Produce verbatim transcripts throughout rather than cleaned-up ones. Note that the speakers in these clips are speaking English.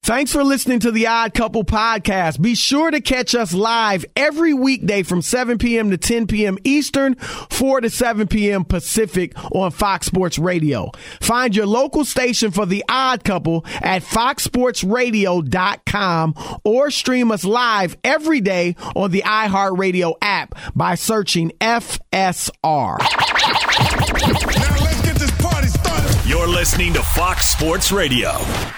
Thanks for listening to the Odd Couple podcast. Be sure to catch us live every weekday from seven p.m. to ten p.m. Eastern, four to seven p.m. Pacific on Fox Sports Radio. Find your local station for the Odd Couple at fox sports radio dot com or stream us live every day on the iHeartRadio app by searching F S R. Now let's get this party started. You're listening to Fox Sports Radio.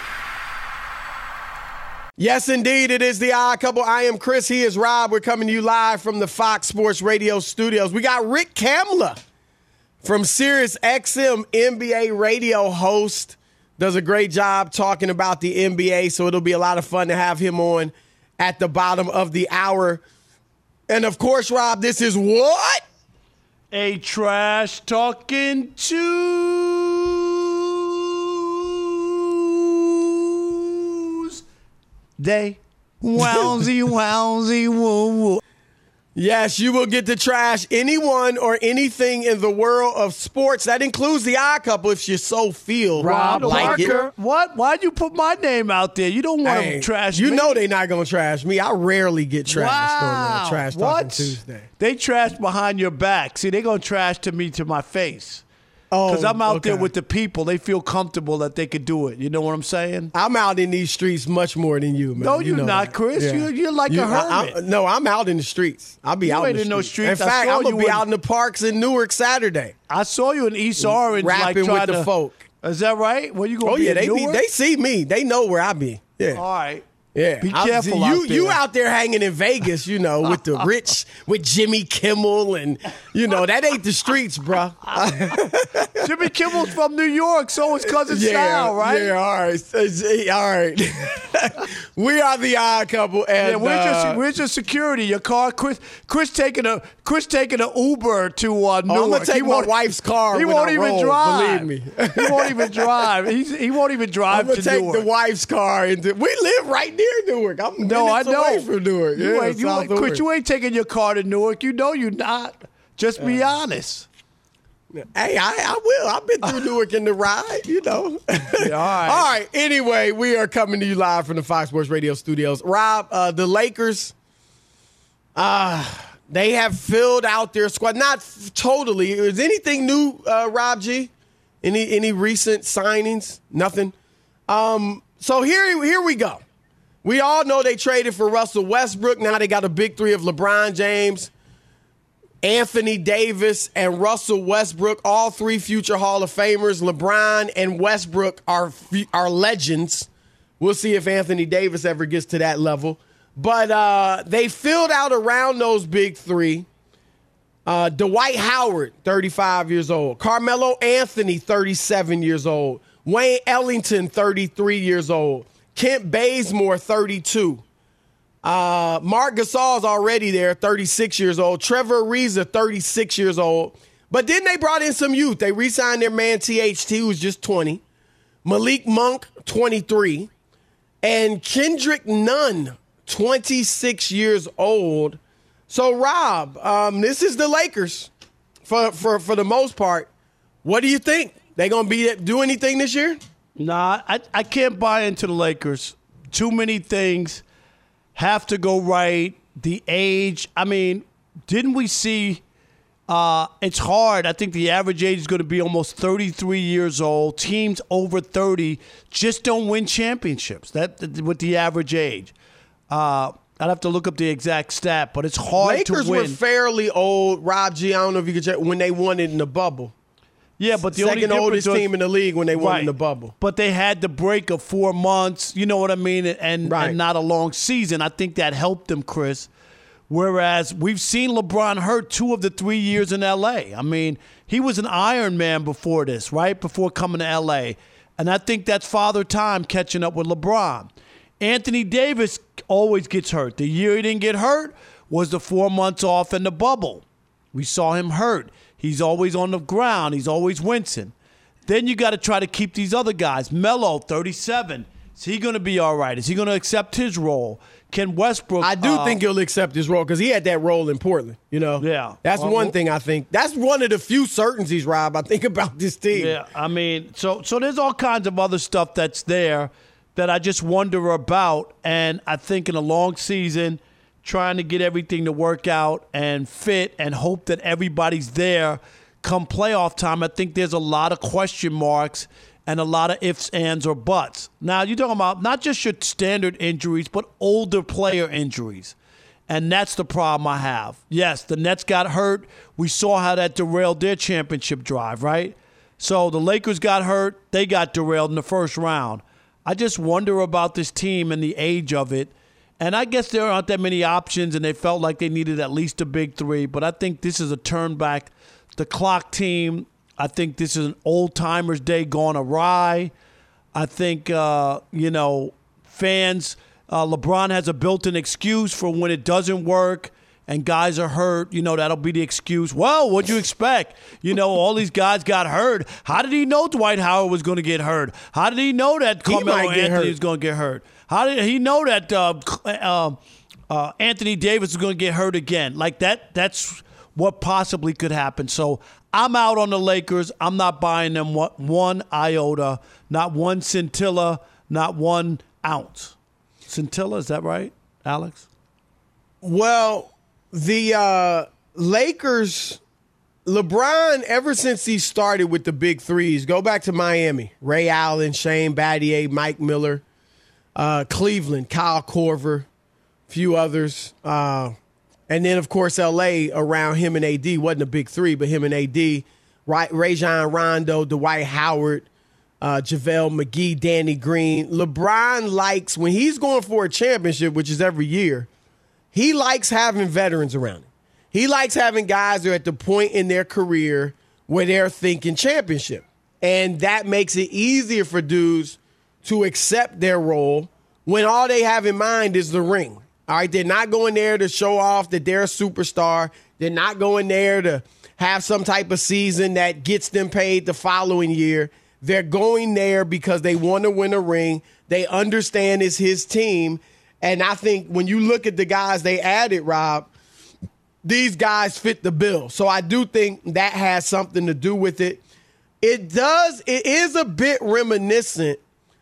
Yes, indeed. It is the Odd Couple. I am Chris. He is Rob. We're coming to you live from the Fox Sports Radio studios. We got Rick Kamla from Sirius X M, N B A radio host. Does a great job talking about the N B A, so it'll be a lot of fun to have him on at the bottom of the hour. And, of course, Rob, this is what? A trash talking Tuesday. Wowsy, wowsy, woo, woo. Yes, you will get to trash anyone or anything in the world of sports. That includes the Odd Couple if you so feel. Rob like Parker. it. What? Why'd you put my name out there? You don't want Hey, to trash you me. know they're not going to trash me. I rarely get trashed Wow. on uh, Trash Talking What? Tuesday. They trash behind your back. See, they're going to trash to me to my face. Oh, Because I'm out okay. there with the people. They feel comfortable that they could do it. You know what I'm saying? I'm out in these streets much more than you, man. No, You you're know not, that. Chris. Yeah. You- you're like a I- hermit. I- no, I'm out in the streets. I'll be You out ain't in, in the no streets. streets. In I fact, saw I'm going you to be in- out in the parks in Newark Saturday. I saw you in East Orange, like rapping trying with the to, folk. Is that right? Where you going Oh, to be? yeah, in they be, Newark? they see me. They know where I be. Yeah. All right. Yeah, Be I- careful you, out there. You out there hanging in Vegas, you know, with the rich, with Jimmy Kimmel, and you know that ain't the streets, bro. Jimmy Kimmel's from New York, so is Cousin Sal, right? Yeah, all right, all right. We are the Odd Couple, and Yeah, where's, uh, your, where's your security? Your car, Chris? Chris taking a Chris taking an Uber to uh, Newark. oh, I'm gonna take He my won't- wife's car. He when won't I even roll, drive. Believe me, he won't even drive. He's, he won't even drive I'm gonna to take Newark. the wife's car, and we live right near Newark. I'm no, I minutes know. away from Newark. You yeah, ain't, you South ain't, Chris, Newark. you ain't taking your car to Newark. You know you're not. Just be Uh, honest. Hey, I, I will. I've been through Newark in the ride, you know. Yeah, all right. All right. Anyway, we are coming to you live from the Fox Sports Radio studios. Rob, uh, the Lakers, uh, they have filled out their squad. Not f- totally. Is anything new, uh, Rob G? Any any recent signings? Nothing. Um, so here, here we go. We all know they traded for Russell Westbrook. Now they got a big three of LeBron James, Anthony Davis, and Russell Westbrook, all three future Hall of Famers. LeBron and Westbrook are are legends. We'll see if Anthony Davis ever gets to that level. But uh, they filled out around those big three. Uh, Dwight Howard, thirty-five years old. Carmelo Anthony, thirty-seven years old. Wayne Ellington, thirty-three years old. Kent Bazemore, thirty-two. Uh, Mark Gasol's already there, thirty-six years old. Trevor Ariza, thirty-six years old. But then they brought in some youth. They re-signed their man T H T, who's just twenty. Malik Monk, twenty-three. And Kendrick Nunn, twenty-six years old. So, Rob, um, this is the Lakers for, for, for the most part. What do you think? They going to be do anything this year? Nah, I, I can't buy into the Lakers. Too many things have to go right. The age. I mean, didn't we see uh, it's hard. I think the average age is going to be almost thirty-three years old. Teams over thirty just don't win championships. That with the average age. Uh, I'd have to look up the exact stat, but it's hard Lakers to win. were fairly old. Rob G, I don't know if you could check, when they won it in the bubble. Yeah, but the Second only oldest difference was- team in the league when they won Right. in the bubble. But they had the break of four months, you know what I mean, and, Right. and not a long season. I think that helped them, Chris. Whereas we've seen LeBron hurt two of the three years in L A. I mean, he was an Iron Man before this, right? Before coming to L A. And I think that's father time catching up with LeBron. Anthony Davis always gets hurt. The year he didn't get hurt was the four months off in the bubble. We saw him hurt. He's always on the ground. He's always wincing. Then you got to try to keep these other guys. Melo, thirty-seven. Is he going to be all right? Is he going to accept his role? Can Westbrook? I do uh, think he'll accept his role because he had that role in Portland. You know, Yeah. That's Well, one well- thing I think. That's one of the few certainties, Rob, I think about this team. Yeah, I mean, so so there's all kinds of other stuff that's there that I just wonder about. And I think in a long season, trying to get everything to work out and fit and hope that everybody's there come playoff time, I think there's a lot of question marks and a lot of ifs, ands, or buts. Now, you're talking about not just your standard injuries, but older player injuries. And that's the problem I have. Yes, the Nets got hurt. We saw how that derailed their championship drive, right? So the Lakers got hurt. They got derailed in the first round. I just wonder about this team and the age of it. And I guess there aren't that many options, and they felt like they needed at least a big three. But I think this is a turn back the clock team. I think this is an old-timers day gone awry. I think, uh, you know, fans – Uh, LeBron has a built-in excuse for when it doesn't work and guys are hurt. You know, that'll be the excuse. Well, what'd you expect? You know, all these guys got hurt. How did he know Dwight Howard was going to get hurt? How did he know that Carmelo Anthony was going to get hurt? How did he know that uh, uh, uh, Anthony Davis was going to get hurt again? Like that, that's what possibly could happen. So I'm out on the Lakers. I'm not buying them one, one iota, not one scintilla, not one ounce. Scintilla, is that right, Alex? Well, the uh, Lakers, LeBron, ever since he started with the big threes, go back to Miami, Ray Allen, Shane Battier, Mike Miller, uh, Cleveland, Kyle Korver, a few others. Uh, and then, of course, L A around him and A D. Wasn't a big three, but him and A D. Right, Rajon Rondo, Dwight Howard, Uh, JaVale McGee, Danny Green. LeBron likes, when he's going for a championship, which is every year, he likes having veterans around him. He likes having guys who are at the point in their career where they're thinking championship. And that makes it easier for dudes to accept their role when all they have in mind is the ring. All right, they're not going there to show off that they're a superstar. They're not going there to have some type of season that gets them paid the following year. They're going there because they want to win a ring. They understand it's his team. And I think when you look at the guys they added, Rob, these guys fit the bill. So I do think that has something to do with it. It does. It is a bit reminiscent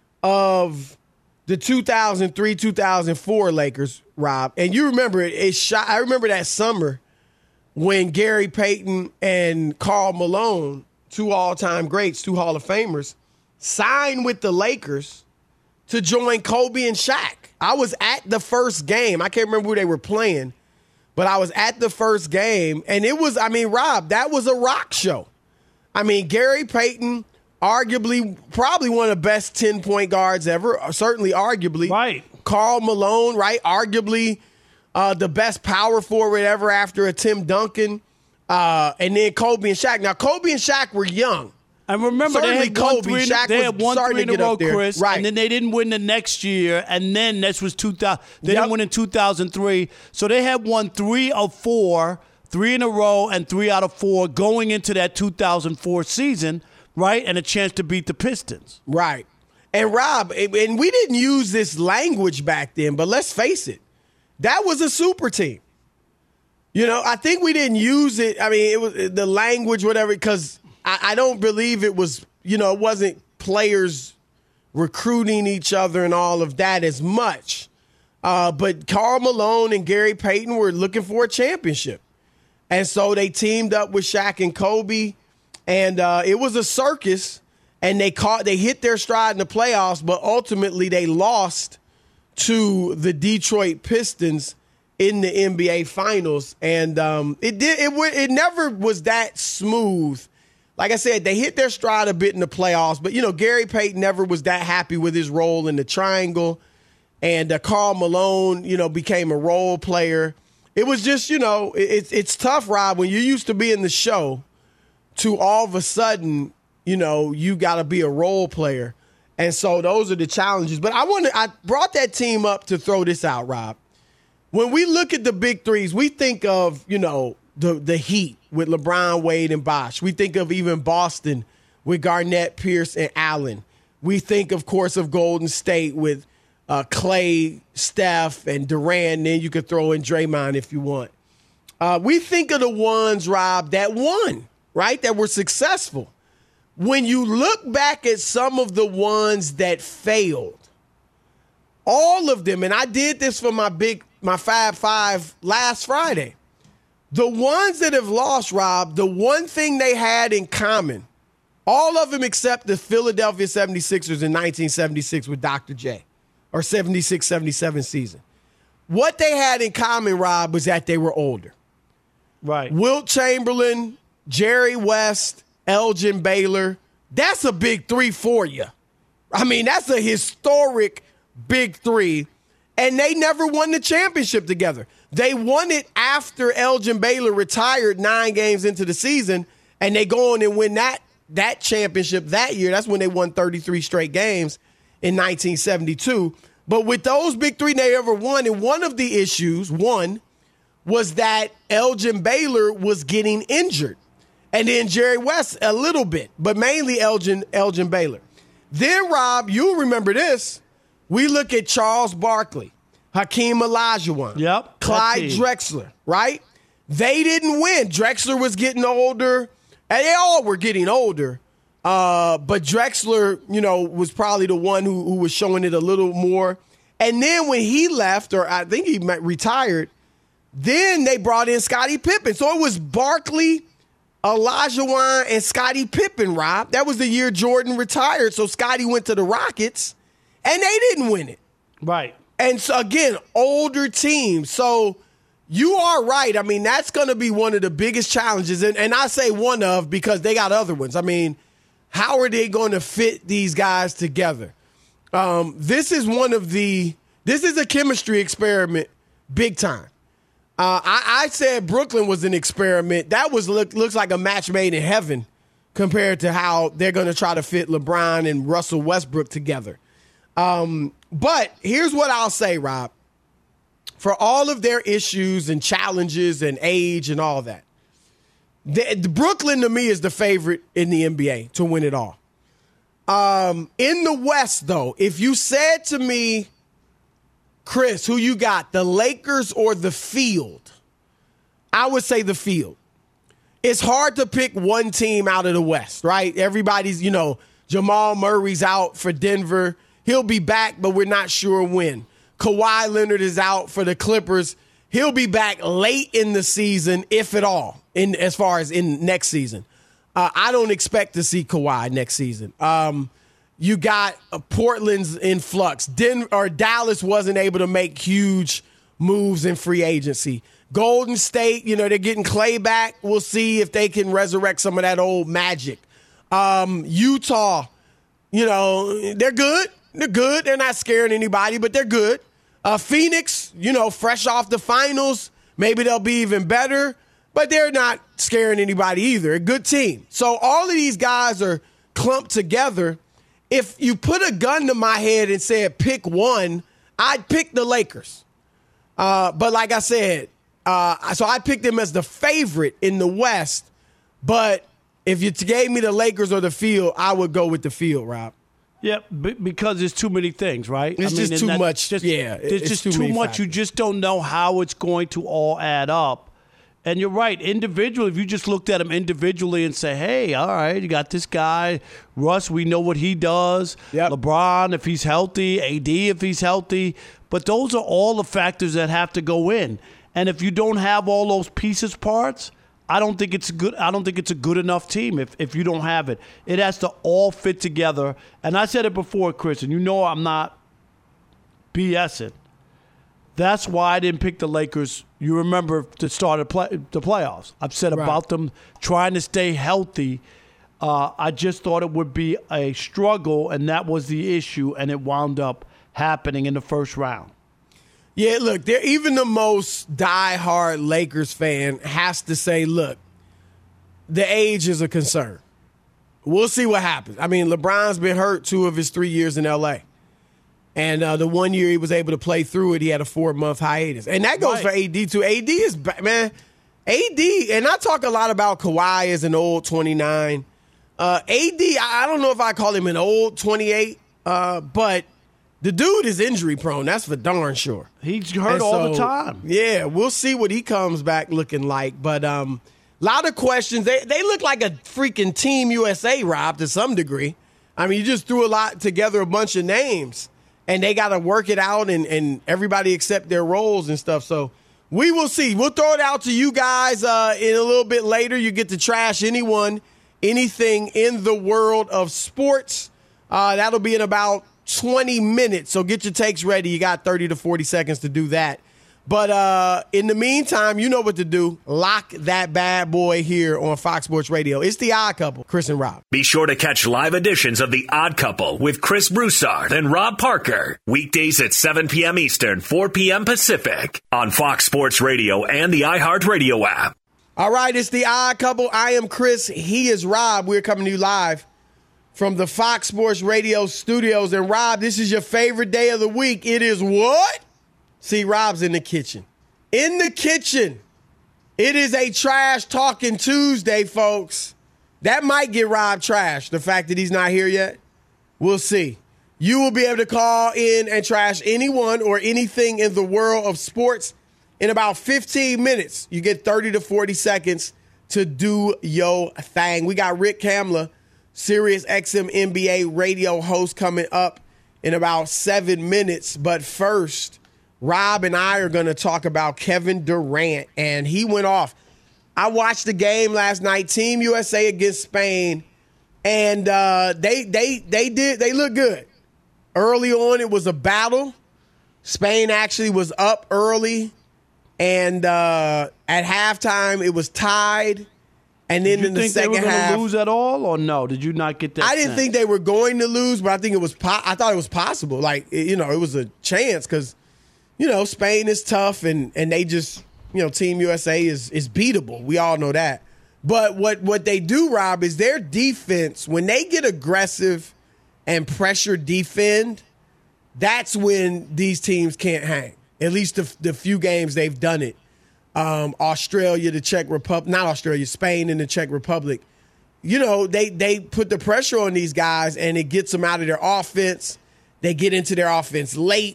of the two thousand three, two thousand four Lakers, Rob. And you remember it. it shot, I remember that summer when Gary Payton and Karl Malone, two all-time greats, two Hall of Famers, signed with the Lakers to join Kobe and Shaq. I was at the first game. I can't remember who they were playing, but I was at the first game, and it was, I mean, Rob, that was a rock show. I mean, Gary Payton, arguably, probably one of the best ten-point guards ever, certainly arguably. Right. Karl Malone, right, arguably uh, the best power forward ever after a Tim Duncan. Uh, and then Kobe and Shaq. Now, Kobe and Shaq were young. And remember, Certainly they had Kobe, one three, Shaq they had was one starting three in to a get row, up there. Chris, Right. and then they didn't win the next year, and then this was two thousand. They Yep. didn't win in two thousand three, so they had won three of four, three in a row, and three out of four going into that two thousand four season, right, and a chance to beat the Pistons. Right. And Rob, and we didn't use this language back then, but let's face it, that was a super team. You know, I think we didn't use it. I mean, it was the language, whatever, because I, I don't believe it was, you know, it wasn't players recruiting each other and all of that as much. Uh, but Karl Malone and Gary Payton were looking for a championship. And so they teamed up with Shaq and Kobe, and uh, it was a circus, and they caught, they hit their stride in the playoffs, but ultimately they lost to the Detroit Pistons in the N B A Finals, and um, it did. It it never was that smooth. Like I said, they hit their stride a bit in the playoffs, but you know, Gary Payton never was that happy with his role in the triangle, and uh, Karl Malone, you know, became a role player. It was just, you know, it, it's it's tough, Rob, when you used to be in the show, to all of a sudden, you know, you got to be a role player, and so those are the challenges. But I want to. I brought that team up to throw this out, Rob. When we look at the big threes, we think of, you know, the the Heat with LeBron, Wade, and Bosh. We think of even Boston with Garnett, Pierce, and Allen. We think, of course, of Golden State with uh, Clay, Steph, and Durant. And then you could throw in Draymond if you want. Uh, we think of the ones, Rob, that won, right, that were successful. When you look back at some of the ones that failed, all of them, and I did this for my big, my Fab Five last Friday. The ones that have lost, Rob, the one thing they had in common, all of them except the Philadelphia seventy-sixers in nineteen seventy-six with Doctor J, or seventy-six seventy-seven season. What they had in common, Rob, was that they were older. Right. Wilt Chamberlain, Jerry West, Elgin Baylor. That's a big three for you. I mean, that's a historic big three. And they never won the championship together. They won it after Elgin Baylor retired nine games into the season, and they go on and win that, that championship that year. That's when they won thirty-three straight games in nineteen seventy-two. But with those big three they ever won, and one of the issues, one, was that Elgin Baylor was getting injured. And then Jerry West a little bit, but mainly Elgin, Elgin Baylor. Then, Rob, you'll remember this. We look at Charles Barkley, Hakeem Olajuwon, yep, Clyde Drexler, right? They didn't win. Drexler was getting older, and they all were getting older. Uh, but Drexler, you know, was probably the one who, who was showing it a little more. And then when he left, or I think he retired, then they brought in Scottie Pippen. So it was Barkley, Olajuwon, and Scottie Pippen, Rob. That was the year Jordan retired. So Scottie went to the Rockets, and they didn't win it. Right. And so, again, older teams. So you are right. I mean, that's going to be one of the biggest challenges. And, and I say one of because they got other ones. I mean, how are they going to fit these guys together? Um, this is one of the – this is a chemistry experiment big time. Uh, I, I said Brooklyn was an experiment. That was look, looks like a match made in heaven compared to how they're going to try to fit LeBron and Russell Westbrook together. Um, but here's what I'll say, Rob. For all of their issues and challenges and age and all that, the, the Brooklyn to me is the favorite in the N B A to win it all. Um, in the West, though, if you said to me, Chris, who you got, the Lakers or the field? I would say the field. It's hard to pick one team out of the West, right? Everybody's, you know, Jamal Murray's out for Denver. He'll be back, but we're not sure when. Kawhi Leonard is out for the Clippers. He'll be back late in the season, if at all, in as far as in next season. Uh, I don't expect to see Kawhi next season. Um, you got uh, Portland's in flux. Den- or Dallas wasn't able to make huge moves in free agency. Golden State, you know, they're getting Clay back. We'll see if they can resurrect some of that old magic. Um, Utah, you know, they're good. They're good. They're not scaring anybody, but they're good. Uh, Phoenix, you know, fresh off the finals. Maybe they'll be even better, but they're not scaring anybody either. A good team. So all of these guys are clumped together. If you put a gun to my head and said pick one, I'd pick the Lakers. Uh, but like I said, uh, so I picked them as the favorite in the West. But if you gave me the Lakers or the field, I would go with the field, Rob. Yeah, b- because there's too many things, right? It's I mean, just too that, much. Just, yeah, there's it's just too, too many much. factors. You just don't know how it's going to all add up. And you're right. Individually, if you just looked at them individually and say, hey, all right, you got this guy, Russ, we know what he does. Yep. LeBron, if he's healthy. A D, if he's healthy. But those are all the factors that have to go in. And if you don't have all those pieces parts, I don't think it's good. I don't think it's a good enough team if, if you don't have it. It has to all fit together. And I said it before, Chris, and you know I'm not BSing. That's why I didn't pick the Lakers. You remember the start of play, the playoffs. I've said Right. about them trying to stay healthy. Uh, I just thought it would be a struggle, and that was the issue, and it wound up happening in the first round. Yeah, look, they're, even the most diehard Lakers fan has to say, look, the age is a concern. We'll see what happens. I mean, LeBron's been hurt two of his three years in L A. And uh, the one year he was able to play through it, he had a four-month hiatus. And that goes Right. for A D, too. A D is, man, A D, and I talk a lot about Kawhi as an old twenty-nine. Uh, A D, I don't know if I call him an old twenty-eight, uh, but the dude is injury-prone. That's for darn sure. He's hurt And all the so, time. Yeah, we'll see what he comes back looking like. But a um, lot of questions. They, they look like a freaking Team U S A, Rob, to some degree. I mean, you just threw a lot together, a bunch of names. and they got to work it out and, and everybody accept their roles and stuff. So we will see. We'll throw it out to you guys uh, in a little bit later. You get to trash anyone, anything in the world of sports. Uh, that'll be in about twenty minutes. So get your takes ready. You got thirty to forty seconds to do that. But uh, in the meantime, you know what to do. Lock that bad boy here on Fox Sports Radio. It's The Odd Couple, Chris and Rob. Be sure to catch live editions of The Odd Couple with Chris Broussard and Rob Parker. Weekdays at seven p.m. Eastern, four p.m. Pacific on Fox Sports Radio and the iHeartRadio app. All right, it's The Odd Couple. I am Chris. He is Rob. We're coming to you live from the Fox Sports Radio studios. And Rob, this is your favorite day of the week. It is what? See, Rob's in the kitchen. In the kitchen. It is a trash talking Tuesday, folks. That might get Rob trash, the fact that he's not here yet. We'll see. You will be able to call in and trash anyone or anything in the world of sports in about fifteen minutes. You get thirty to forty seconds to do your thing. We got Rick Kamler, Sirius X M N B A radio host, coming up in about seven minutes. But first, Rob and I are going to talk about Kevin Durant, and he went off. I watched the game last night, Team U S A against Spain, and uh, they they they did they looked good. Early on, it was a battle. Spain actually was up early, and uh, at halftime, it was tied. And then Did you in the think second they were half, going to lose at all, or no? Did you not get that? I didn't sense? think they were going to lose, but I think it was. Po- I thought it was possible. Like, you know, it was a chance because, you know, Spain is tough, and and they just, you know, Team U S A is is beatable. We all know that. But what what they do, Rob, is their defense, when they get aggressive and pressure defend, that's when these teams can't hang. At least the, the few games they've done it. Um, Australia, the Czech Republic, not Australia, Spain and the Czech Republic. You know, they they put the pressure on these guys, and it gets them out of their offense. They get into their offense late.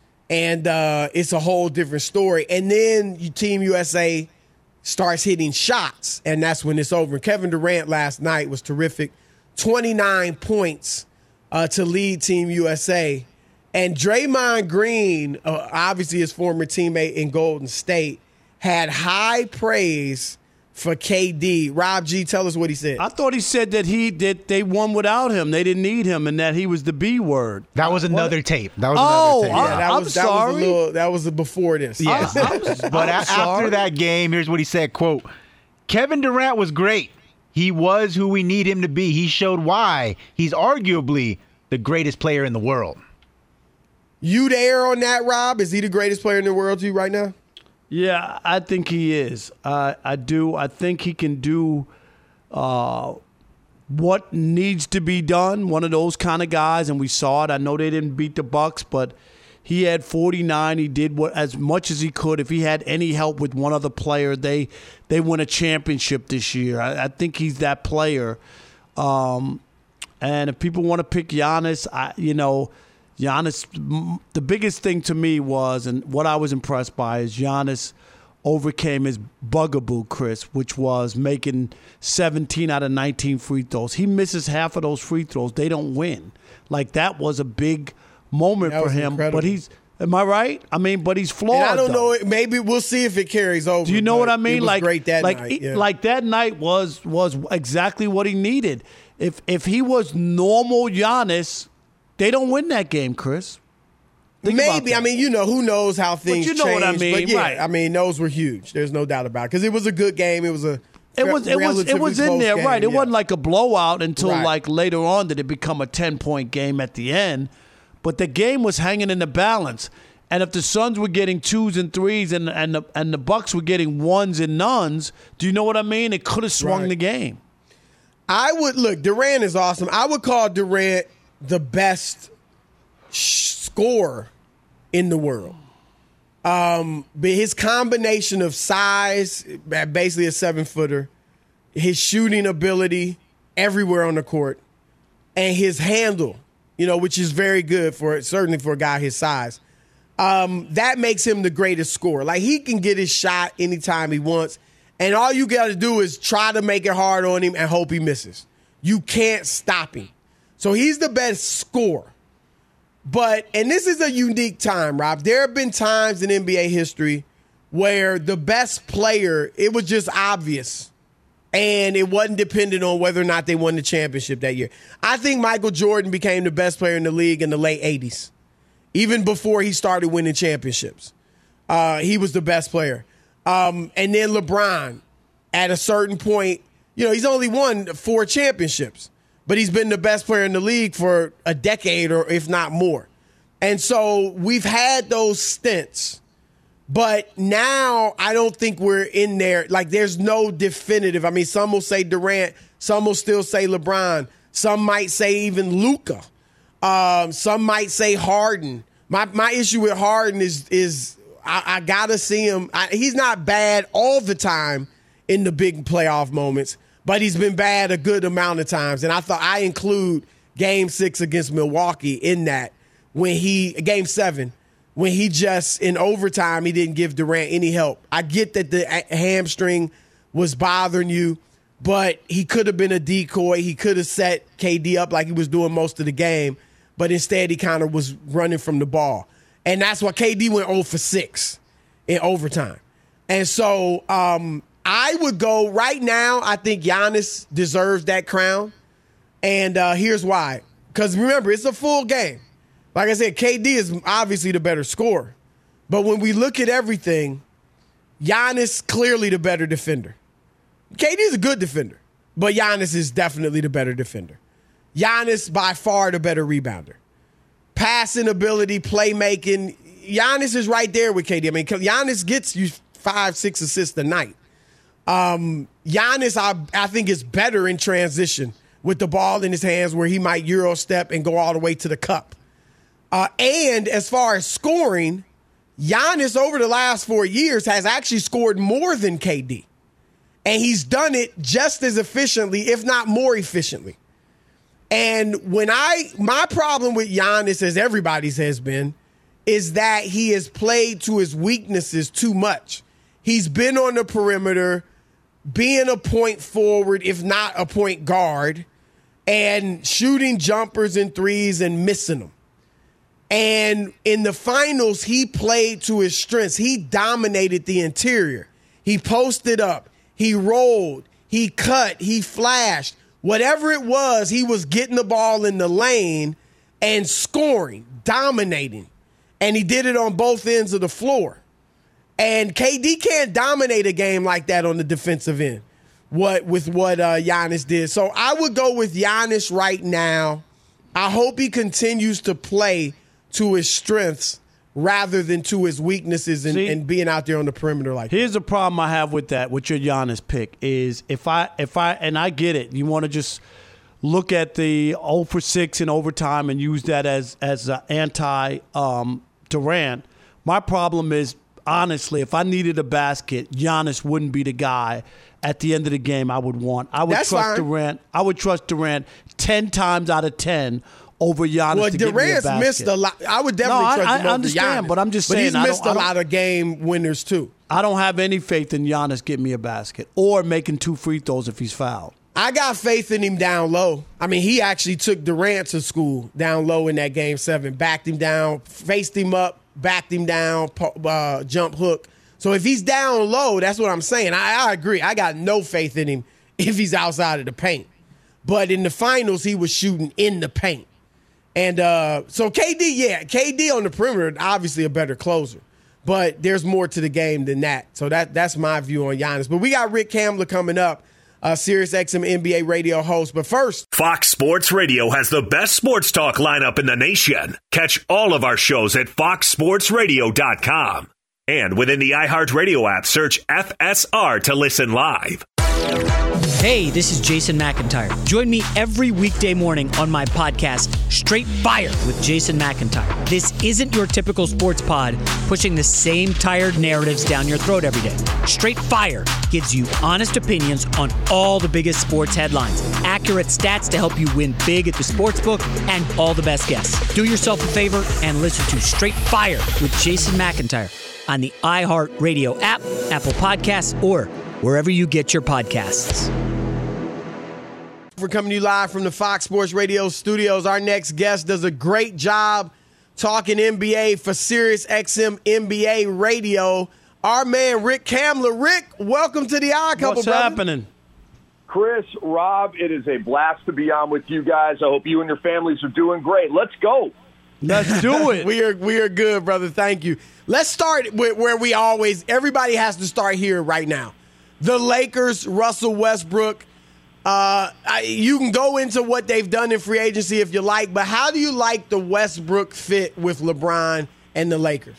And uh, it's a whole different story. And then you, Team U S A starts hitting shots, and that's when it's over. Kevin Durant last night was terrific. twenty-nine points uh, to lead Team U S A. And Draymond Green, uh, obviously his former teammate in Golden State, had high praise for K D. Rob G, tell us what he said. I thought he said that he that they won without him. They didn't need him, and that he was the B word. That was another What? tape. That was Oh, another tape. I- Yeah, that I'm was, that sorry. Was a little, that was a before this. Yes. I- I was- but I'm a- after sorry. that game, here's what he said, quote, Kevin Durant was great. He was who we need him to be. He showed why he's arguably the greatest player in the world. You there on that, Rob? Is he the greatest player in the world to you right now? Yeah, I think he is. Uh, I do. I think he can do uh, what needs to be done. One of those kind of guys, and we saw it. I know they didn't beat the Bucks, but he had forty-nine. He did what as much as he could. If he had any help with one other player, they they win a championship this year. I, I think he's that player. Um, and if people want to pick Giannis, I, you know. Giannis, the biggest thing to me was, and what I was impressed by, is Giannis overcame his bugaboo, Chris, which was making seventeen out of nineteen free throws. He misses half of those free throws. They don't win. Like, that was a big moment That for was him. incredible. But he's, am I right? I mean, but he's flawed. And I don't though. know. Maybe we'll see if it carries over. Do you know but what I mean? It was like, great that like, night. it- Yeah. like that night was was exactly what he needed. If if he was normal Giannis, they don't win that game, Chris. Think about Maybe. that. I mean, you know, who knows how things you know change. what I mean, But yeah, right. I mean, those were huge. There's no doubt about it. Because it was a good game. It was a It was it was it was in there, game, right? It yeah. wasn't like a blowout until Right. like later on did it become a ten point game at the end. But the game was hanging in the balance. And if the Suns were getting twos and threes and and the, and the Bucks were getting ones and nuns, do you know what I mean? It could have swung Right. the game. I would look. Durant is awesome. I would call Durant the best sh- scorer in the world. Um, but his combination of size, basically a seven footer, his shooting ability everywhere on the court, and his handle, you know, which is very good for certainly for a guy his size. Um, that makes him the greatest scorer. Like, he can get his shot anytime he wants, and all you got to do is try to make it hard on him and hope he misses. You can't stop him. So he's the best scorer. But, and this is a unique time, Rob. There have been times in N B A history where the best player, it was just obvious. And it wasn't dependent on whether or not they won the championship that year. I think Michael Jordan became the best player in the league in the late eighties. Even before he started winning championships. Uh, he was the best player. Um, and then LeBron, at a certain point, you know, he's only won four championships. But he's been the best player in the league for a decade or if not more. And so we've had those stints. But now I don't think we're in there. Like, there's no definitive. I mean, some will say Durant. Some will still say LeBron. Some might say even Luka. Um, some might say Harden. My my issue with Harden is is I, I got to see him. I, he's not bad all the time in the big playoff moments, but he's been bad a good amount of times. And I thought I include game six against Milwaukee in that when he – game seven – when he just, in overtime, he didn't give Durant any help. I get that the hamstring was bothering you, but he could have been a decoy. He could have set K D up like he was doing most of the game, but instead he kind of was running from the ball. And that's why K D went zero for six in overtime. And so um, I would go right now, I think Giannis deserves that crown. And uh, here's why. Because remember, it's a full game. Like I said, K D is obviously the better scorer. But when we look at everything, Giannis clearly the better defender. K D is a good defender, but Giannis is definitely the better defender. Giannis by far the better rebounder. Passing ability, playmaking, Giannis is right there with K D. I mean, Giannis gets you five, six assists a night. Um, Giannis, I, I think, is better in transition with the ball in his hands where he might Euro step and go all the way to the cup. Uh, and as far as scoring, Giannis over the last four years has actually scored more than K D. And he's done it just as efficiently, if not more efficiently. And when I, my problem with Giannis, as everybody's has been, is that he has played to his weaknesses too much. He's been on the perimeter, being a point forward, if not a point guard, and shooting jumpers and threes and missing them. And in the finals, he played to his strengths. He dominated the interior. He posted up. He rolled. He cut. He flashed. Whatever it was, he was getting the ball in the lane and scoring, dominating. And he did it on both ends of the floor. And K D can't dominate a game like that on the defensive end what with what uh, Giannis did. So I would go with Giannis right now. I hope he continues to play to his strengths rather than to his weaknesses and, See, and being out there on the perimeter like here's that. the problem I have with that, with your Giannis pick, is if I if I and I get it, you want to just look at the zero for six in overtime and use that as as an anti um, Durant. My problem is, honestly, if I needed a basket, Giannis wouldn't be the guy at the end of the game I would want. I would That's trust fine. Durant. I would trust Durant ten times out of ten over Giannis Well, to get me a Durant's basket. missed a lot. I would definitely No, I- trust I him over understand, Giannis. but I'm just But saying, he's I don't- missed I a don't- lot of game winners too. I don't have any faith in Giannis getting me a basket or making two free throws if he's fouled. I got faith in him down low. I mean, he actually took Durant to school down low in that game seven, backed him down, faced him up, backed him down, uh, jump hook. So if he's down low, that's what I'm saying. I, I agree. I got no faith in him if he's outside of the paint. But in the finals, he was shooting in the paint. And uh, so K D, yeah, K D on the perimeter, obviously a better closer. But there's more to the game than that. So that that's my view on Giannis. But we got Rick Kamler coming up, uh, Sirius X M N B A radio host. But first, Fox Sports Radio has the best sports talk lineup in the nation. Catch all of our shows at fox sports radio dot com. And within the iHeartRadio app, search F S R to listen live. Hey, this is Jason McIntyre. Join me every weekday morning on my podcast, Straight Fire with Jason McIntyre. This isn't your typical sports pod pushing the same tired narratives down your throat every day. Straight Fire gives you honest opinions on all the biggest sports headlines, accurate stats to help you win big at the sportsbook, and all the best guests. Do yourself a favor and listen to Straight Fire with Jason McIntyre on the iHeartRadio app, Apple Podcasts, or wherever you get your podcasts. we're coming to you live from the Fox Sports Radio studios. Our next guest does a great job talking N B A for Sirius X M N B A Radio. Our man Rick Kamler. Rick, welcome to the Odd Couple. What's brother. happening? Chris, Rob, it is a blast to be on with you guys. I hope you and your families are doing great. Let's go. Let's do it. we are we are good, brother. Thank you. Let's start with where we always, everybody has to start here right now. The Lakers, Russell Westbrook. Uh, I, you can go into what they've done in free agency if you like, but how do you like the Westbrook fit with LeBron and the Lakers?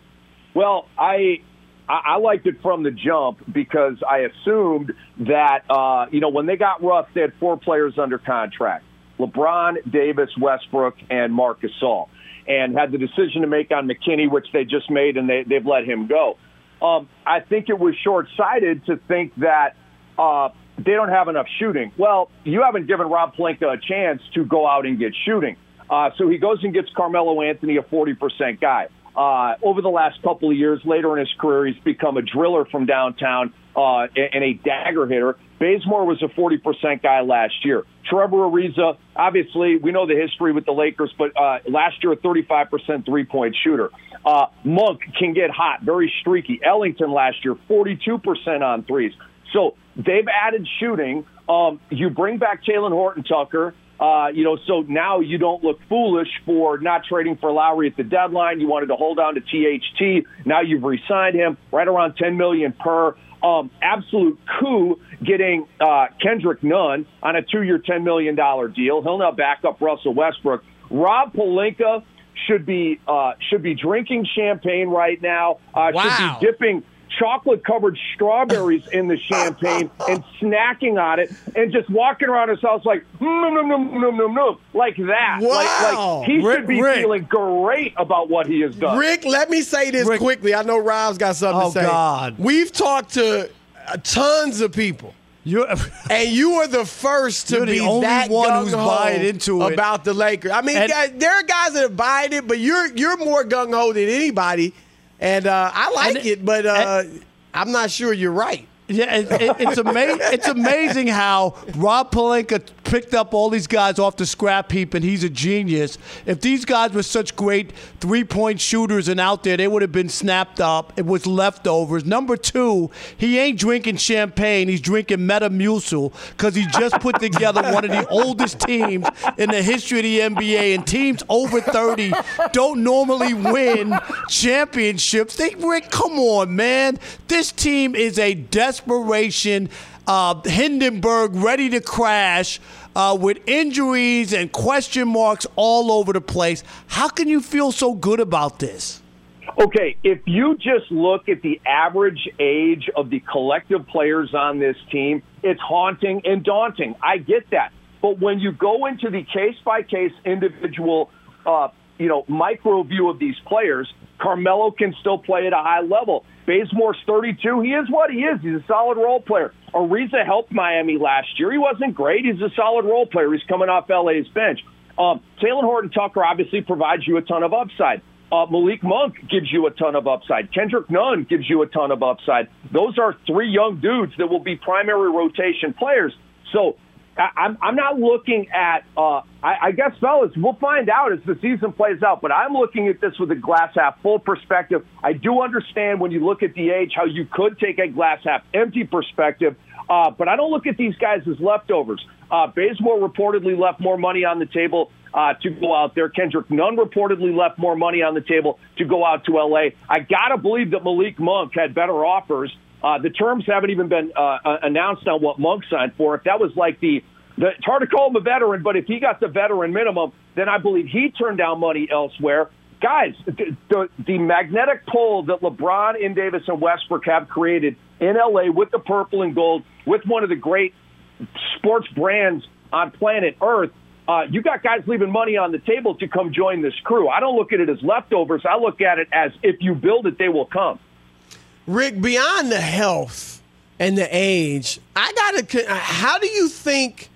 Well, I I, I liked it from the jump because I assumed that, uh, you know, when they got Russ, they had four players under contract: LeBron, Davis, Westbrook, and Marc Gasol, and had the decision to make on McKinney, which they just made, and they, they've let him go. Um, I think it was short-sighted to think that uh, they don't have enough shooting. Well, you haven't given Rob Pelinka a chance to go out and get shooting. Uh, so he goes and gets Carmelo Anthony, a forty percent guy. Uh, over the last couple of years, later in his career, he's become a driller from downtown uh, and a dagger hitter. Bazemore was a forty percent guy last year. Trevor Ariza, obviously, we know the history with the Lakers, but uh, last year a thirty-five percent three-point shooter. Uh, Monk can get hot, very streaky. Ellington last year, forty-two percent on threes. So they've added shooting. Um, you bring back Talen Horton-Tucker. Uh, you know, so now you don't look foolish for not trading for Lowry at the deadline. You wanted to hold on to T H T. Now you've re-signed him right around ten million dollars per. Um, absolute coup getting uh, Kendrick Nunn on a two-year, ten million dollars deal. He'll now back up Russell Westbrook. Rob Pelinka should be uh, should be drinking champagne right now. Uh, wow. Should be dipping chocolate-covered strawberries in the champagne and snacking on it and just walking around his house like, no, no, no, no, no, no, like that. Wow. Like, like he Rick, should be Rick. feeling great about what he has done. Rick, let me say this Rick. quickly. I know Rob's got something Oh, to say. God. We've talked to uh, tons of people. You're, And you are the first to You're the be only that one who's gung-ho buying into it. about the Lakers. I mean, And- guys, there are guys that are buying it, but you're you're more gung-ho than anybody. And uh, I like And- it, but uh, and- I'm not sure you're right. Yeah, it, it, it's amazing. It's amazing how Rob Pelinka picked up all these guys off the scrap heap, and he's a genius. If these guys were such great three-point shooters and out there, they would have been snapped up. It was leftovers. Number two, he ain't drinking champagne. He's drinking Metamucil because he just put together one of the oldest teams in the history of the N B A, and teams over thirty don't normally win championships. They, Rick, come on, man. This team is a desperate desperation, uh, Hindenburg ready to crash uh, with injuries and question marks all over the place. How can you feel so good about this? Okay, if you just look at the average age of the collective players on this team, it's haunting and daunting. I get that. But when you go into the case-by-case individual, uh, you know, micro view of these players, Carmelo can still play at a high level. Bazemore's thirty-two. He is what he is. He's a solid role player. Ariza helped Miami last year. He wasn't great. He's a solid role player. He's coming off L A's bench. Um, Talen Horton-Tucker obviously provides you a ton of upside. Uh, Malik Monk gives you a ton of upside. Kendrick Nunn gives you a ton of upside. Those are three young dudes that will be primary rotation players. So I, I'm, I'm not looking at, uh, I, I guess, fellas, we'll find out as the season plays out, but I'm looking at this with a glass half full perspective. I do understand when you look at the age how you could take a glass half empty perspective, uh, but I don't look at these guys as leftovers. Uh, Bazemore reportedly left more money on the table uh, to go out there. Kendrick Nunn reportedly left more money on the table to go out to L A. I got to believe that Malik Monk had better offers. Uh, the terms haven't even been uh, announced on what Monk signed for. If that was like the, the, it's hard to call him a veteran, but if he got the veteran minimum, then I believe he turned down money elsewhere. Guys, the, the, the magnetic pull that LeBron and Davis and Westbrook have created in L A with the purple and gold, with one of the great sports brands on planet Earth, uh, you got guys leaving money on the table to come join this crew. I don't look at it as leftovers. I look at it as if you build it, they will come. Rick, beyond the health and the age, I gotta. How do you think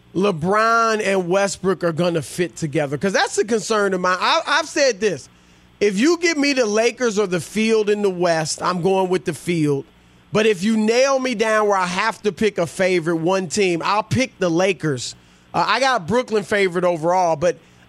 LeBron and Westbrook are going to fit together? Because that's a concern of mine. I, I've said this: if you give me the Lakers or the field in the West, I'm going with the field. But if you nail me down where I have to pick a favorite, one team, I'll pick the Lakers. Uh, I got Brooklyn favorite overall, but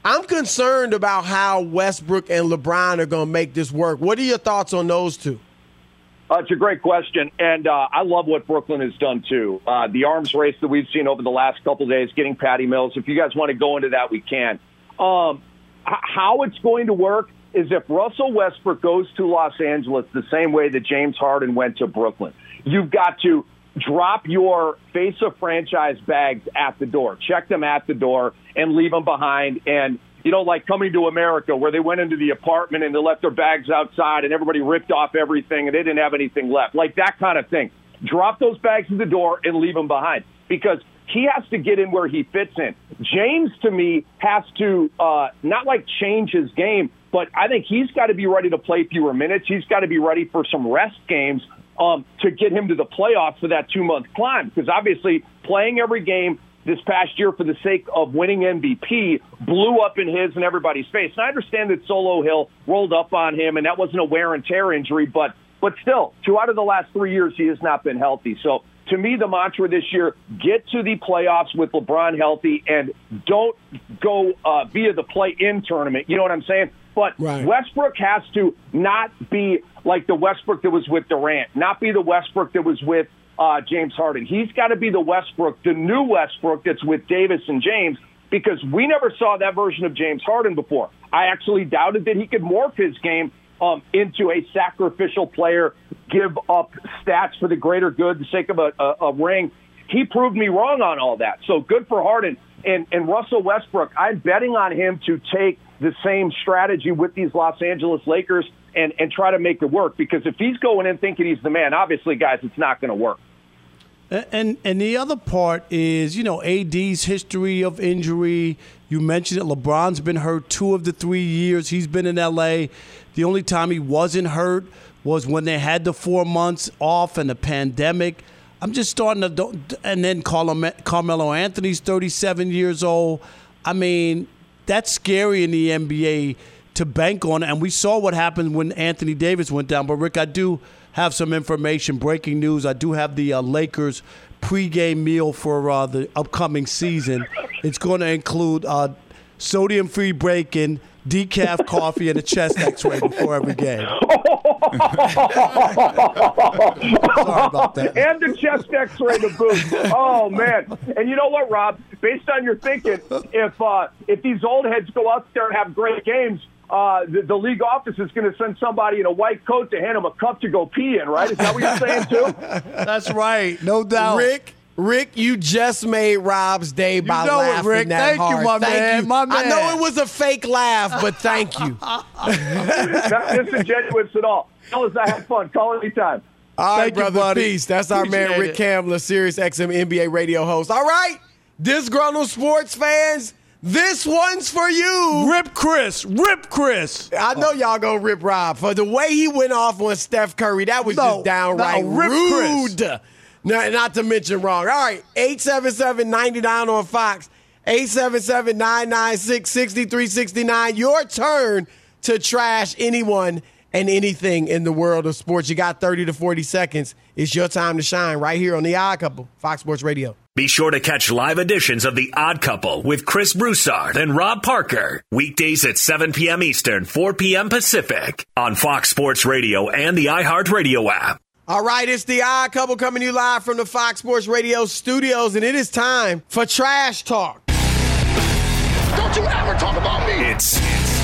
I'm concerned about how Westbrook and LeBron are going to make this work. What are your thoughts on those two? Uh, it's a great question, and uh, I love what Brooklyn has done, too. Uh, the arms race that we've seen over the last couple of days, getting Patty Mills. If you guys want to go into that, we can. Um, h- how it's going to work is if Russell Westbrook goes to Los Angeles the same way that James Harden went to Brooklyn, you've got to drop your face of franchise bags at the door, check them at the door, and leave them behind. And, you know, like Coming to America, where they went into the apartment and they left their bags outside and everybody ripped off everything and they didn't have anything left. Like that kind of thing. Drop those bags at the door and leave them behind, because he has to get in where he fits in. James, to me, has to uh, not like change his game, but I think he's got to be ready to play fewer minutes. He's got to be ready for some rest games um, to get him to the playoffs for that two-month climb, because obviously playing every game this past year for the sake of winning M V P blew up in his and everybody's face. And I understand that Solo Hill rolled up on him, and that wasn't a wear and tear injury, but but still, two out of the last three years he has not been healthy. So to me, the mantra this year, get to the playoffs with LeBron healthy and don't go uh, via the play-in tournament. You know what I'm saying? But right. Westbrook has to not be like the Westbrook that was with Durant, not be the Westbrook that was with uh, James Harden. He's got to be the Westbrook, the new Westbrook that's with Davis and James, because we never saw that version of James Harden before. I actually doubted that he could morph his game um, into a sacrificial player, give up stats for the greater good, the sake of a, a, a ring. He proved me wrong on all that. So good for Harden. And, and Russell Westbrook, I'm betting on him to take the same strategy with these Los Angeles Lakers and, and try to make it work. Because if he's going in thinking he's the man, obviously, guys, it's not going to work. And and the other part is, you know, A D's history of injury. You mentioned it. LeBron's been hurt two of the three years he's been in L A. The only time he wasn't hurt was when they had the four months off and the pandemic. I'm just starting to don't, and then Carmelo Anthony's thirty-seven years old. I mean, that's scary in the N B A to bank on. And we saw what happened when Anthony Davis went down. But, Rick, I do have some information, breaking news. I do have the uh, Lakers pregame meal for uh, the upcoming season. It's going to include uh, sodium-free bacon, decaf coffee, and a chest X-ray before every game. Sorry about that. And the chest X-ray to boot. Oh man! And you know what, Rob? Based on your thinking, if uh, if these old heads go out there and have great games, uh, the, the league office is going to send somebody in a white coat to hand them a cup to go pee in. Right? Is that what you're saying too? That's right. No doubt. Rick. Rick, you just made Rob's day by you know laughing it, Rick. that Thank hard. you, my thank man. you. My man. I know it was a fake laugh, but thank you. Not disingenuous at all. Fellas, I had fun. Call anytime. All right, Thank you, brother. buddy. Peace. That's our Appreciate man, Rick it. Kamler, Sirius X M N B A radio host. All right, disgruntled sports fans, this one's for you. Rip Chris. Rip Chris. I know y'all gonna rip Rob for the way he went off on Steph Curry. That was No, just downright no, rip rude. Chris. No, not to mention wrong. All right, eight seven seven, nine nine on Fox, eight seven seven, nine nine six, six three six nine. Your turn to trash anyone and anything in the world of sports. You got thirty to forty seconds. It's your time to shine right here on The Odd Couple, Fox Sports Radio. Be sure to catch live editions of The Odd Couple with Chris Broussard and Rob Parker. Weekdays at seven p.m. Eastern, four p.m. Pacific on Fox Sports Radio and the iHeartRadio app. All right, it's The Odd Couple coming to you live from the Fox Sports Radio studios, and it is time for Trash Talk. Don't you ever talk about me. It's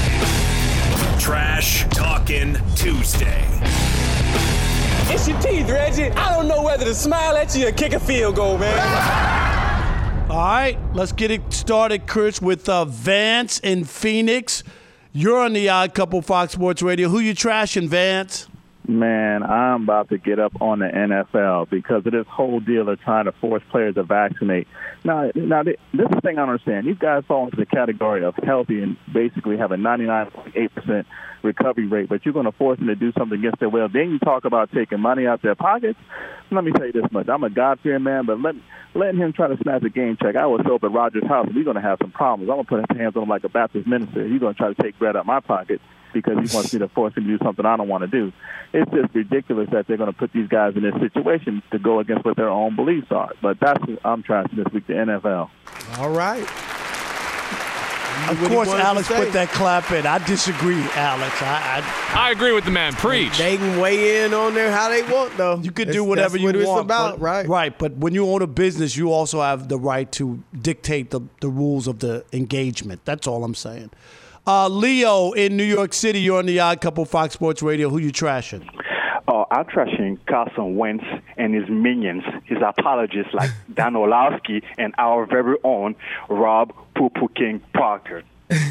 Trash Talkin' Tuesday. It's your teeth, Reggie. I don't know whether to smile at you or kick a field goal, man. All right, let's get it started, Chris, with uh, Vance in Phoenix. You're on The Odd Couple, Fox Sports Radio. Who you trashing, Vance? Man, I'm about to get up on the N F L because of this whole deal of trying to force players to vaccinate. Now, now this is the thing I don't understand. These guys fall into the category of healthy and basically have a ninety-nine point eight percent recovery rate, but you're going to force them to do something against their will. Then you talk about taking money out their pockets. Let me tell you this much. I'm a God-fearing man, but let, letting him try to snatch a game check. I was up at Rogers' house, and we're going to have some problems. I'm going to put his hands on him like a Baptist minister. He's going to try to take bread out of my pocket because he wants me to force him to do something I don't want to do. It's just ridiculous that they're going to put these guys in this situation to go against what their own beliefs are. But that's what I'm trying to this week, the N F L. All right. Of what he course, wanted to Alex say. put that clap in. I disagree, Alex. I, I I agree with the man. Preach. They can weigh in on there how they want, though. You could It's- do whatever that's you what want. it's about, but, right? Right. But when you own a business, you also have the right to dictate the, the rules of the engagement. That's all I'm saying. Uh, Leo in New York City, you're on the Odd Couple Fox Sports Radio. Who you trashing? Oh, I'm trashing Carson Wentz and his minions, his apologists like Dan Orlovsky and our very own Rob Poo-Poo King Parker.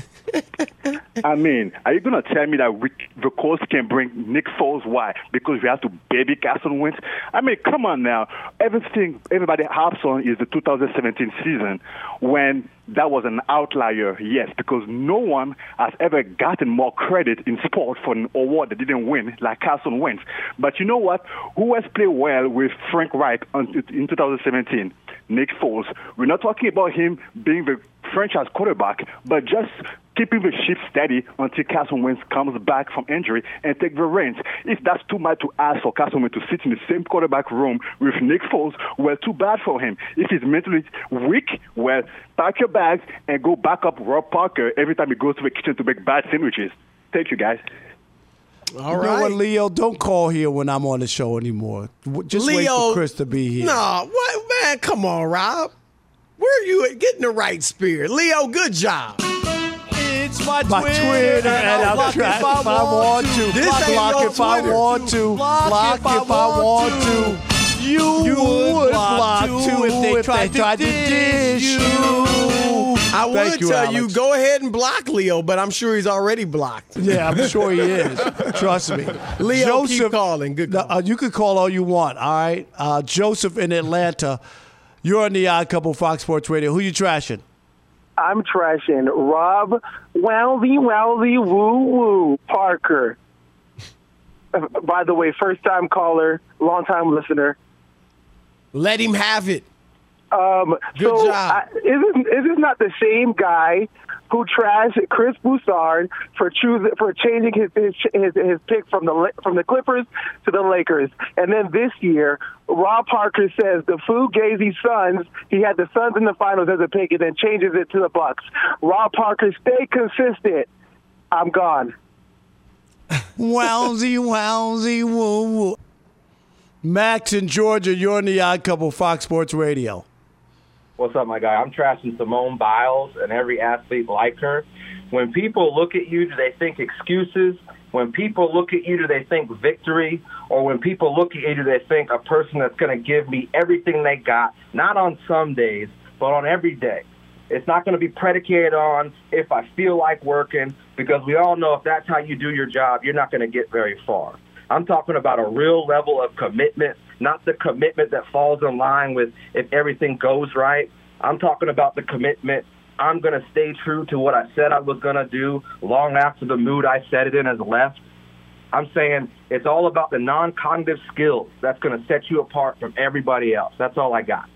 I mean, are you going to tell me that we, the Colts can bring Nick Foles? Why? Because we have to baby Carson Wentz? I mean, come on now. Everything everybody harps on is the two thousand seventeen season when that was an outlier, yes, because no one has ever gotten more credit in sport for an award that didn't win like Carson Wentz. But you know what? Who has played well with Frank Reich in two thousand seventeen? Nick Foles. We're not talking about him being the franchise quarterback, but just keeping the ship steady until Carson Wentz comes back from injury and take the reins. If that's too much to ask for Carson Wentz to sit in the same quarterback room with Nick Foles, well, too bad for him. If he's mentally weak, well, pack your bags and go back up Rob Parker every time he goes to the kitchen to make bad sandwiches. Thank you, guys. All you right. know what, Leo? Don't call here when I'm on the show anymore. Just wait Leo, for Chris to be here. No, what, man? Come on, Rob. Where are you at? Get in the right spirit. Leo, good job. It's my, My Twitter, Twitter, and I'll block track if I if I want to. This Block, ain't block your if I Twitter. want to. Block Block if I if I want want to. You, You would would block block too too if they tried, tried to dish you. I would Thank you, tell you, Alex. go ahead and block Leo, but I'm sure he's already blocked. Yeah, I'm sure he is. Trust me. Leo, keep calling. Good call. Uh, you can call all you want, all right? Uh, Joseph in Atlanta, you're on the Odd Couple Fox Sports Radio. Who you trashing? I'm trashing Rob Wowzy Wowzy Woo Woo Parker. Uh, By the way, first time caller, long time listener. Let him have it. Um, Good so job. I, is, this, is this not the same guy who trashed Chris Broussard for choosing for changing his his, his his pick from the from the Clippers to the Lakers? And then this year, Rob Parker says the Fugazi Suns, he had the Suns in the finals as a pick, and then changes it to the Bucks. Rob Parker, stay consistent. I'm gone. Wowzy, wowzy, woo, woo. Max in Georgia, you're on the Odd Couple Fox Sports Radio. What's up, my guy? I'm trashing Simone Biles and every athlete like her. When people look at you, do they think excuses? When people look at you, do they think victory? Or when people look at you, do they think a person that's going to give me everything they got, not on some days, but on every day? It's not going to be predicated on if I feel like working, because we all know if that's how you do your job, you're not going to get very far. I'm talking about a real level of commitment, not the commitment that falls in line with if everything goes right. I'm talking about the commitment. I'm going to stay true to what I said I was going to do long after the mood I said it in has left. I'm saying it's all about the non-cognitive skills that's going to set you apart from everybody else. That's all I got.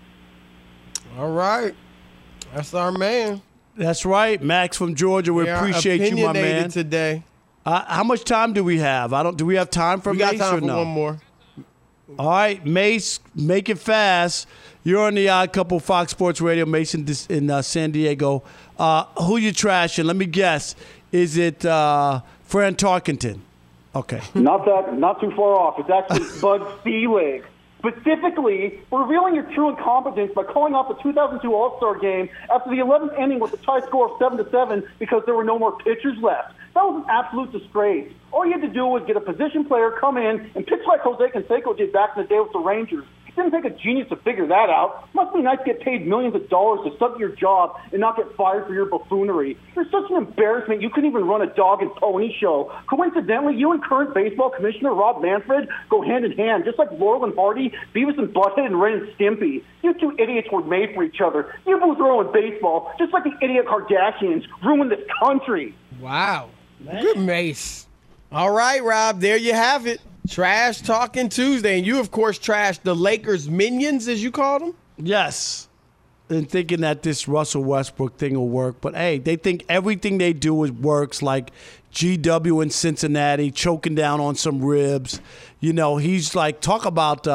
All right. That's our man. That's right, Max from Georgia. We, We are appreciate you, my opinionated man. today. Uh, how much time do we have? I don't. Do we have time for We got Mace time or for no? one more. All right, Mace, make it fast. You're on the Odd Couple Fox Sports Radio, Mason in uh, San Diego. Uh, who you trashing? Let me guess. Is it uh, Fran Tarkenton? Okay. Not that, not too far off. It's actually Bud Selig. Specifically, revealing your true incompetence by calling off the two thousand two All-Star game after the eleventh inning with a tie score of seven to seven because there were no more pitchers left. That was an absolute disgrace. All you had to do was get a position player, come in, and pitch like Jose Canseco did back in the day with the Rangers. It didn't take a genius to figure that out. Must be nice to get paid millions of dollars to suck your job and not get fired for your buffoonery. You're such an embarrassment, you couldn't even run a dog and pony show. Coincidentally, you and current baseball commissioner Rob Manfred go hand in hand, just like Laurel and Hardy, Beavis and Butthead, and Ren and Stimpy. You two idiots were made for each other. You both ruined baseball, just like the idiot Kardashians ruined this country. Wow. Good Mace. All right, Rob, there you have it. Trash Talking Tuesday. And you, of course, trashed the Lakers minions, as you called them? Yes. And thinking that this Russell Westbrook thing will work. But, hey, they think everything they do is works, like G W in Cincinnati, choking down on some ribs. You know, he's like, talk about uh,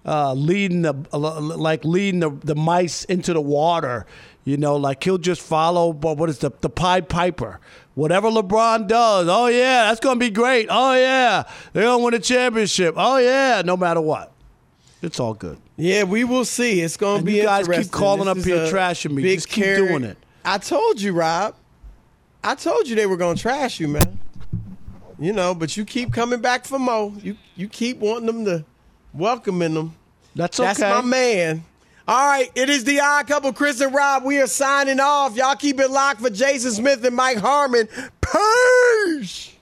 uh, leading the like leading the, the mice into the water. You know, like he'll just follow. But what is the the Pied Piper? Whatever LeBron does, oh yeah, that's gonna be great. Oh yeah, they're gonna win a championship. Oh yeah, no matter what, it's all good. Yeah, we will see. It's gonna and be you guys interesting. keep calling This up is here a trashing me. big Just keep carry. doing it. I told you, Rob. I told you they were gonna trash you, man. You know, but you keep coming back for more. You you keep wanting them to welcoming them. That's okay. That's my man. All right, it is the Odd Couple, Chris and Rob. We are signing off. Y'all keep it locked for Jason Smith and Mike Harmon. Peace!